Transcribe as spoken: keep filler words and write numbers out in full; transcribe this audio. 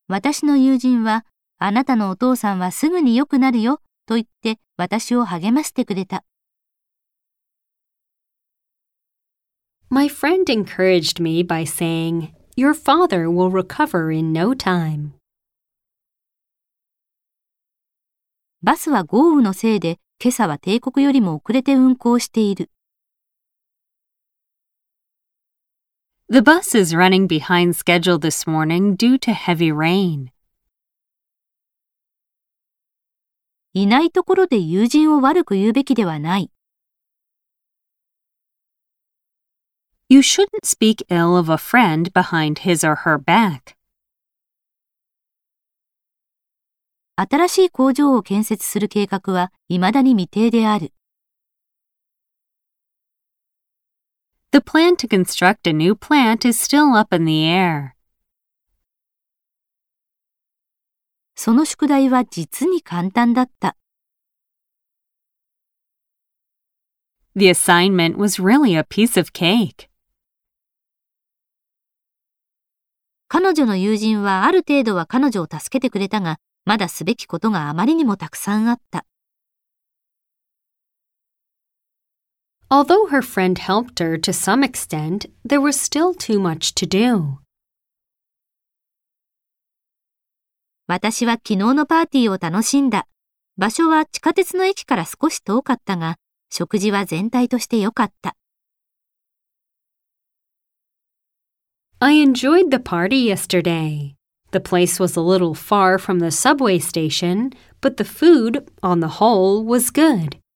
私の友人は、あなたのお父さんはすぐに良くなるよと言って私を励ましてくれた。 My friend encouraged me by saying, Your father will recover in no time. バスは豪雨のせいで今朝は定刻よりも遅れて運行している。 The bus is running behind schedule this morning due to heavy rain. いないところで友人を悪く言うべきではない。 You shouldn't speak ill of a friend behind his or her back. 新しい工場を建設する計画は未だに未定である。 The plan to construct a new plant is still up in the air. その宿題は実に簡単だった。 The assignment was really a piece of cake. 彼女の友人はある程度は彼女を助けてくれたが、まだすべきことがあまりにもたくさんあった。 Although her friend helped her to some extent, there was still too much to do. 私は昨日のパーティーを楽しんだ。場所は地下鉄の駅から少し遠かったが、食事は全体として良かった。 I enjoyed the party yesterday. The place was a little far from the subway station, but the food, on the whole, was good.